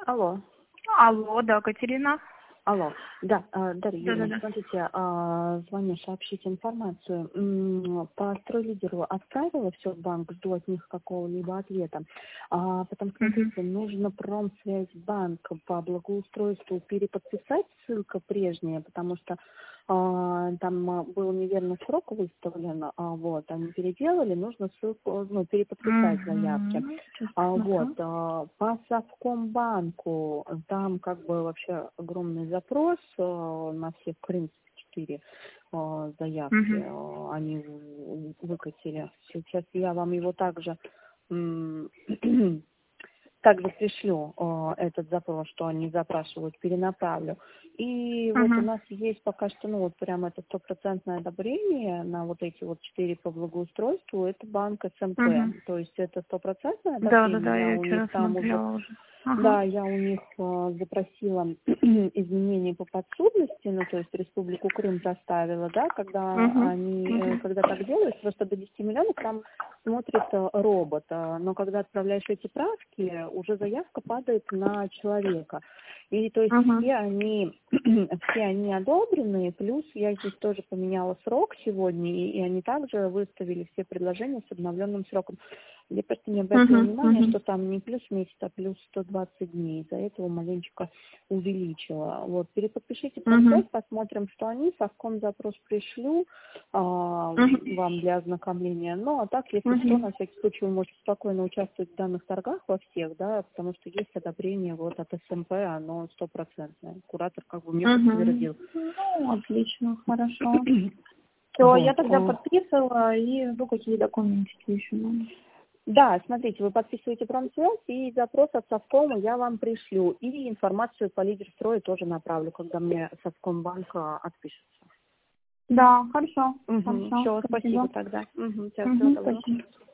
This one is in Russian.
Алло. Алло, да, Катерина. Алло. Да, Дарья Юрьевна, Да-да-да. смотрите, звоню сообщить информацию. По строй-лидеру отправила все в банк, жду от них какого-либо ответа. Потом, Мгм. смотрите, нужно промсвязьбанк по благоустройству переподписать, ссылка прежняя, потому что там был неверный срок выставлен, вот, они переделали, нужно ссылку, переподписать заявки. Сейчас Вот, посмотрю. по Совкомбанку там как бы вообще огромный запрос на всех, в принципе, 4 заявки Мгм. они выкатили. Сейчас я вам его также также пришлю этот запрос, что они запрашивают, перенаправлю. И вот у Мгм. нас есть пока что, вот прям это 100% одобрение на вот эти вот 4 по благоустройству, это банк СМП. Мгм. То есть это 100% Да-да-да, одобрение, я я у них вчера там уже, смотрела уже. Ага. да, я у них запросила изменения по подсудности, то есть Республику Крым проставила, да, Мгм. Мгм. когда так делают, просто до 10 миллионов там смотрит робот, но когда отправляешь эти правки, уже заявка падает на человека. И то есть Мгм. все они, все они одобрены, плюс я здесь тоже поменяла срок сегодня, и они также выставили все предложения с обновленным сроком. Я просто не обратила Мгм. внимания, Мгм. что там не плюс месяц, а плюс 120 дней. Из-за этого маленечко увеличила. Вот, переподпишите Мгм. промсвязь, посмотрим, что они. Совком запрос пришлю Мгм. вам для ознакомления. Ну, а так, если что, Мгм. на всякий случай вы можете спокойно участвовать в данных торгах во всех, да, потому что есть одобрение вот от СМП, оно 100%. Куратор как бы мне Мгм. подтвердил. Ну, отлично, хорошо. Все, я Вот. тогда подписывала и жду, какие документики еще надо. Да, смотрите, вы подписываете промсвязь, и запрос от Совкома я вам пришлю. И информацию по лидерстрою тоже направлю, когда мне Совкомбанк отпишется. Да, хорошо, Угу. хорошо, Все, спасибо спасибо. тогда. Угу. Всего Угу, доброго. спасибо.